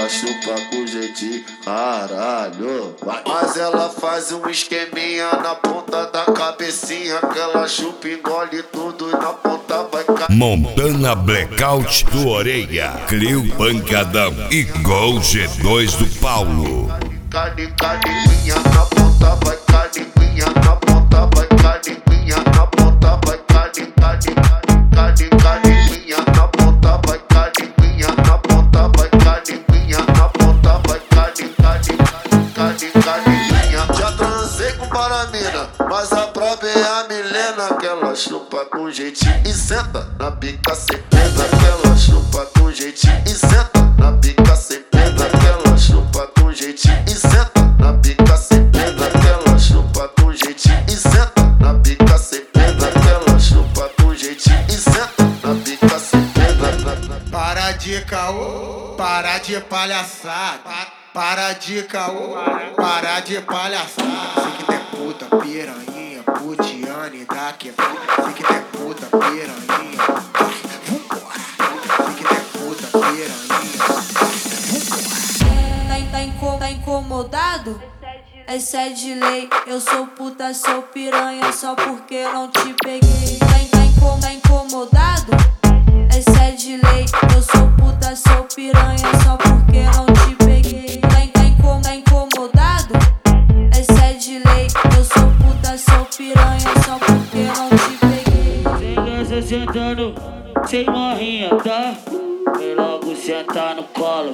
ela chupa com jeitinho, caralho. Mas ela faz um esqueminha na ponta da cabecinha, que ela chupa, engole tudo e na ponta vai cair. Montana Blackout do Orelha, Clio Pancadão e Gol G2 do Paulo. Cadinha na ponta vai cadinha na ponta vai cadinha na ponta vai cadinha na ponta vai cadinha na ponta vai cadinha na ponta vai cadinha. Já transei com Paramina, mas a prova é a Milena, que ela chupa com jeitinho e senta na pica sem pena, que ela chupa com jeitinho e senta na pica sem pena, que ela chupa com jeitinho e senta na pica sem pena, que ela chupa com jeitinho e senta na pica sem pena, que ela chupa com jeitinho e senta na pica sem pena. Para de caô, para de palhaçada, para de caô, para de palhaçada. Sei que tem puta, piranha, putiane, dá que sei que tem puta, piranha, vai, vambora. Sei que tem puta, piranha, vai, vambora. Tá incomodado? Essa é de lei, eu sou puta, sou piranha, só porque não te peguei. Tá incomodado? Essa é de lei, eu sou puta, sou piranha, só porque não te peguei. Tá incomodado? Essa é de lei, eu sou puta, sou piranha, só porque não te peguei. Sem graça sentando, sem morrinha, tá? Vem logo sentar no colo.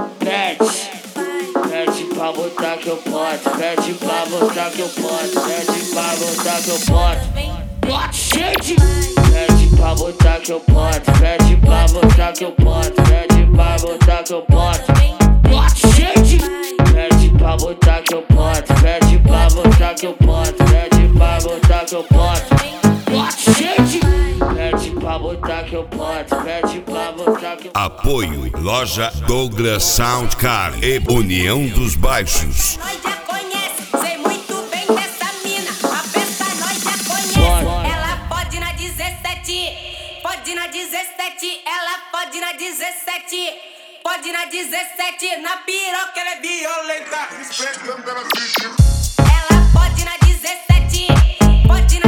Pede pra botar que eu posso, pede pra botar que eu posso, pede pra botar que eu posso. Bote shade! Pede pra botar que eu posso, pede pra botar que eu posso, pede pra botar que eu posso. Bote shade! Pede pra botar que eu posso, pede pra botar que eu posso, pede pra botar que eu posso. Bote shade! Pede pra botar que eu posso, pede pra botar que eu posso. Apoio Loja Douglas Sound Car e União dos Baixos. Nós já conhece, sei muito bem dessa mina. A besta nós já conhece. Ela pode na 17, pode na 17, ela pode na 17, pode na 17, na piroca ela é violenta. Ela pode na 17, pode na